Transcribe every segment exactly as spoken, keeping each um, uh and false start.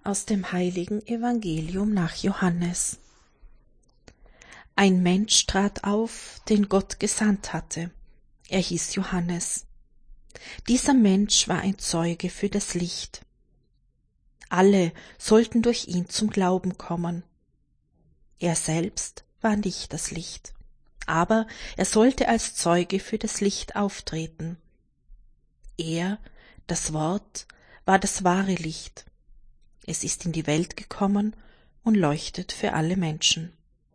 Aus dem heiligen Evangelium nach Johannes. Ein Mensch trat auf, den Gott gesandt hatte. Er hieß Johannes. Dieser Mensch war ein Zeuge für das Licht. Alle sollten durch ihn zum Glauben kommen. Er selbst war nicht das Licht, aber er sollte als Zeuge für das Licht auftreten. Er, das Wort, war das wahre Licht. Es ist in die Welt gekommen und leuchtet für alle Menschen.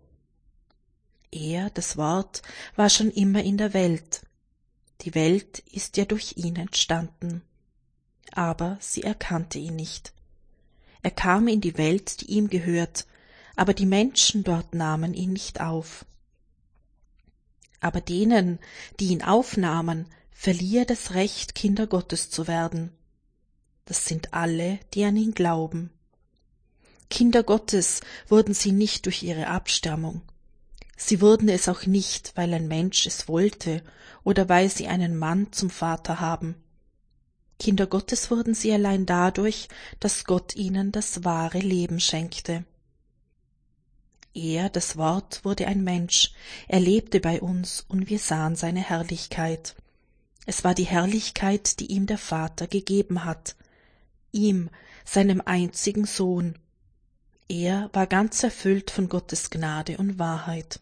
Er, das Wort, war schon immer in der Welt. Die Welt ist ja durch ihn entstanden. Aber sie erkannte ihn nicht. Er kam in die Welt, die ihm gehört, aber die Menschen dort nahmen ihn nicht auf. Aber denen, die ihn aufnahmen, verlieh er das Recht, Kinder Gottes zu werden. Das sind alle, die an ihn glauben. Kinder Gottes wurden sie nicht durch ihre Abstammung. Sie wurden es auch nicht, weil ein Mensch es wollte oder weil sie einen Mann zum Vater haben. Kinder Gottes wurden sie allein dadurch, dass Gott ihnen das wahre Leben schenkte. Er, das Wort, wurde ein Mensch, er lebte bei uns und wir sahen seine Herrlichkeit. Es war die Herrlichkeit, die ihm der Vater gegeben hat, ihm, seinem einzigen Sohn. Er war ganz erfüllt von Gottes Gnade und Wahrheit.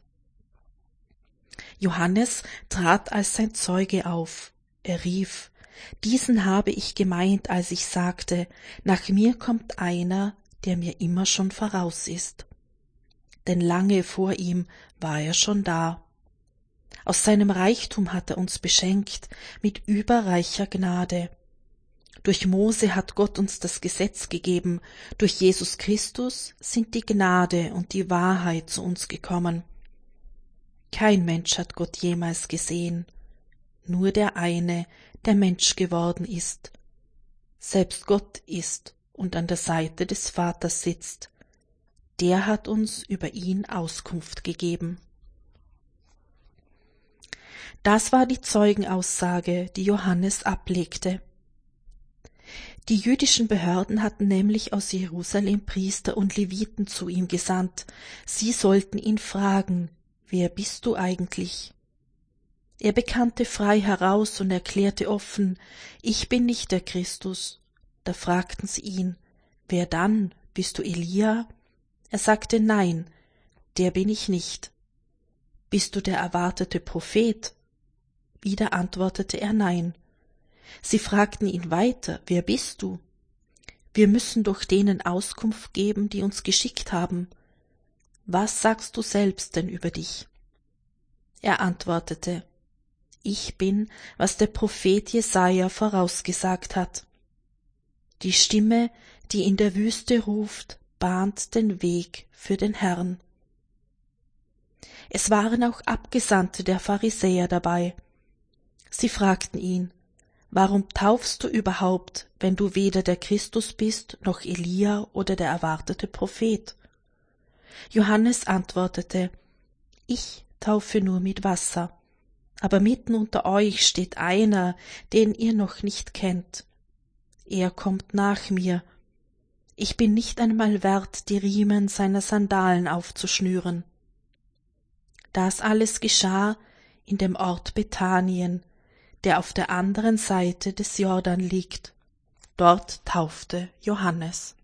Johannes trat als sein Zeuge auf. Er rief: Diesen habe ich gemeint, als ich sagte, nach mir kommt einer, der mir immer schon voraus ist. Denn lange vor ihm war er schon da. Aus seinem Reichtum hat er uns beschenkt mit überreicher Gnade. Durch Mose hat Gott uns das Gesetz gegeben, durch Jesus Christus sind die Gnade und die Wahrheit zu uns gekommen. Kein Mensch hat Gott jemals gesehen, nur der eine, der Mensch geworden ist. Selbst Gott ist und an der Seite des Vaters sitzt. Der hat uns über ihn Auskunft gegeben. Das war die Zeugenaussage, die Johannes ablegte. Die jüdischen Behörden hatten nämlich aus Jerusalem Priester und Leviten zu ihm gesandt. Sie sollten ihn fragen: Wer bist du eigentlich? Er bekannte frei heraus und erklärte offen: Ich bin nicht der Christus. Da fragten sie ihn: Wer dann? Bist du Elia? Er sagte: Nein, der bin ich nicht. Bist du der erwartete Prophet? Wieder antwortete er: Nein. Sie fragten ihn weiter: Wer bist du? Wir müssen doch denen Auskunft geben, die uns geschickt haben. Was sagst du selbst denn über dich? Er antwortete: Ich bin, was der Prophet Jesaja vorausgesagt hat. Die Stimme, die in der Wüste ruft, bahnt den Weg für den Herrn. Es waren auch Abgesandte der Pharisäer dabei. Sie fragten ihn: Warum taufst du überhaupt, wenn du weder der Christus bist, noch Elia oder der erwartete Prophet? Johannes antwortete: Ich taufe nur mit Wasser, aber mitten unter euch steht einer, den ihr noch nicht kennt. Er kommt nach mir. Ich bin nicht einmal wert, die Riemen seiner Sandalen aufzuschnüren. Das alles geschah in dem Ort Bethanien, der auf der anderen Seite des Jordan liegt. Dort taufte Johannes.